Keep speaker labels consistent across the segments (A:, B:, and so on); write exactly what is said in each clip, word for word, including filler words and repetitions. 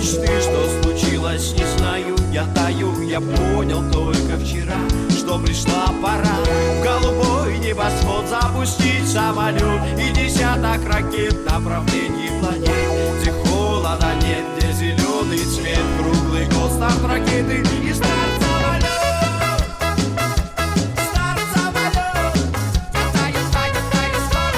A: мечты. Что случилось, не знаю, я таю. Я понял только вчера, что пришла пора в голубой небосвод запустить самолет и десяток ракет в направлении планет, где холода нет, где зеленый цвет, круглый год, старт ракеты и старт самолет. Старт самолет. Я таю, таю, таю, старт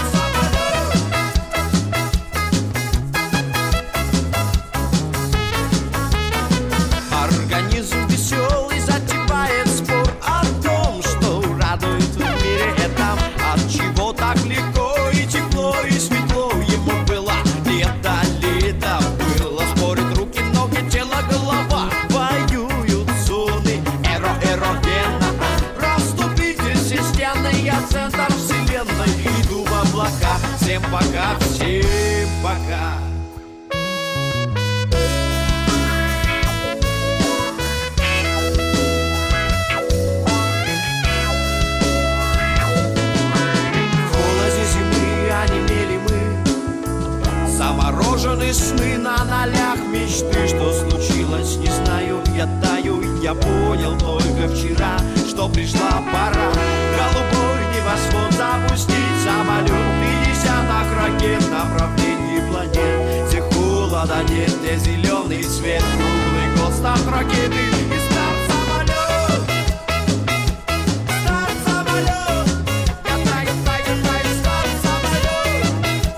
A: самолет. Организм веселый затевает спор о том, что радует в мире этом, от чего так легко и тепло и светло ему было. Лето, лето было, спорят руки, ноги, тело, голова. Воюют зоны эро-эрогена. Расступитель системный, я центр вселенной. Иду в облака, всем пока, всем пока. Заморожены сны на нолях мечты. Что случилось, не знаю, я таю. Я понял только вчера, что пришла пора в голубой небосвод запустить самолет и десяток ракет в направлении планет, где холода нет, где зеленый цвет, круглый год, старт ракеты и старт самолет. Старт самолет. Я таю, таю, таю, старт самолет.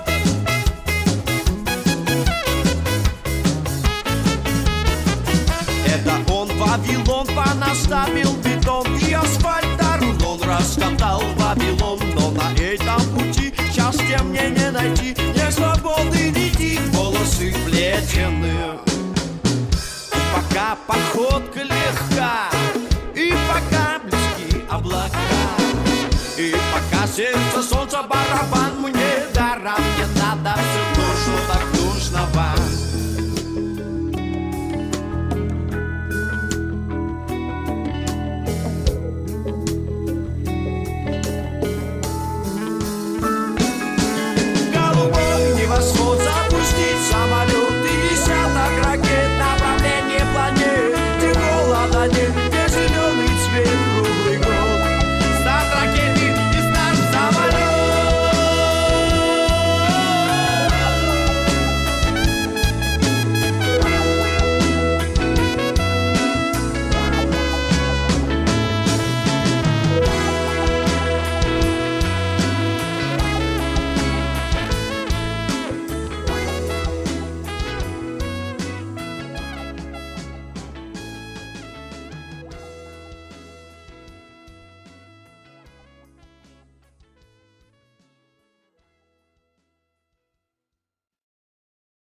A: Это он, Вавилон, понаставил бетон и асфальт дорог. Он раскатал Вавилон, но на этом пути счастья мне не найти. Не свободы детей, волосы вплетены. И пока походка легка, и пока близки облака, и пока сердце, солнце, барабан мне даром, мне надо все то, что так нужно вам.